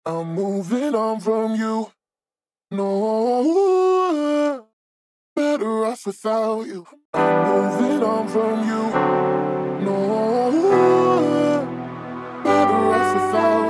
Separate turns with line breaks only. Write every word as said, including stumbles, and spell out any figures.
I'm moving on from you. No, better off without you. I'm moving on from you. No, better off without you.